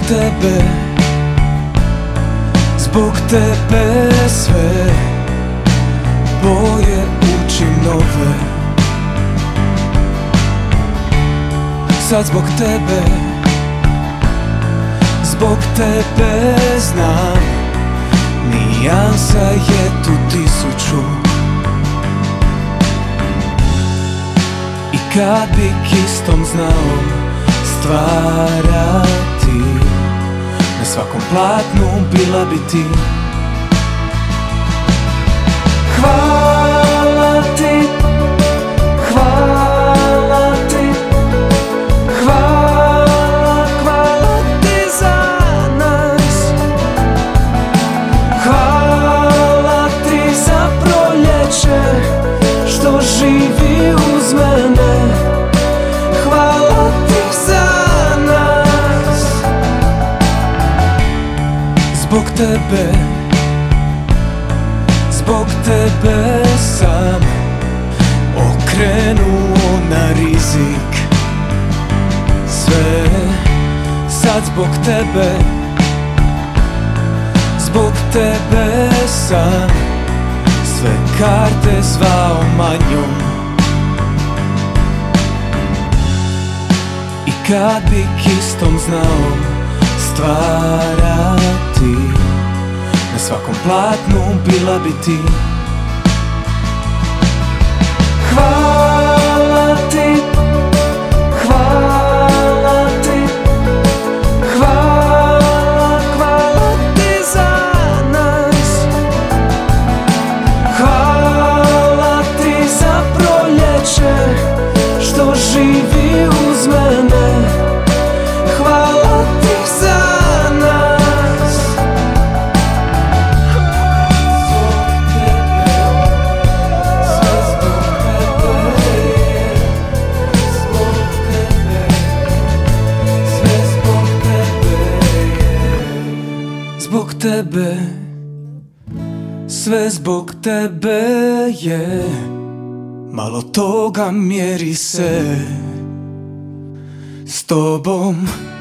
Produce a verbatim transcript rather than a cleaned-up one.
tebe, zbog tebe sve boje učim nove. Sad zbog tebe, zbog tebe znam, nijansa je tu tisuću. I kad bi kistom znao stvarati, na svakom platnu bila bi ti. Hvala ti, hvala ti, hvala, hvala ti za nas. Hvala ti za proljeće što živi uz mene. Hvala ti za nas. Zbog tebe, zbog tebe sam okrenuo na rizik sve. Sad zbog tebe, zbog tebe sam sve karte zvao manjom. I kad bi kistom znao stvarati, na svakom platnu bila bi ti. Hvala ti, hvala ti, hvala, hvala ti za nas. Hvala ti za proljeće što živi uz mene. Hvala ti za nas. Zbog tebe, sve zbog tebe je. Malo toga mjeri se s tobom.